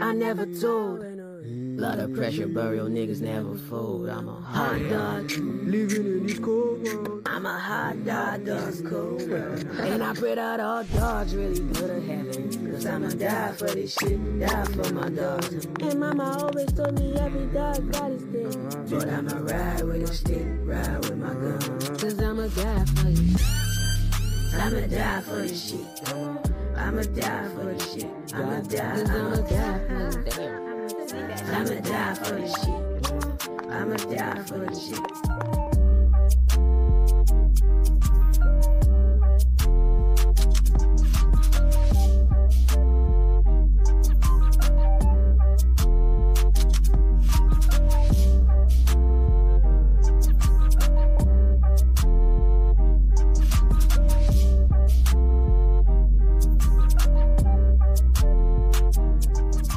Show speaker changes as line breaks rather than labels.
I never told. Lot of pressure, burial niggas never fold. I'm a hot dog, living in this cold world. I'm a hot dog, dust cold world. And I pray that all dogs really go to heaven, cause I'ma die for this shit, die for my dogs. And mama always told me every dog got his day, but I'ma ride with a stick, ride with my gun, cause I'ma die for this shit. I'ma die for this shit. I'ma die for this shit. I'ma die, I'ma die for this shit. I'ma die for this shit. I'ma die for this shit.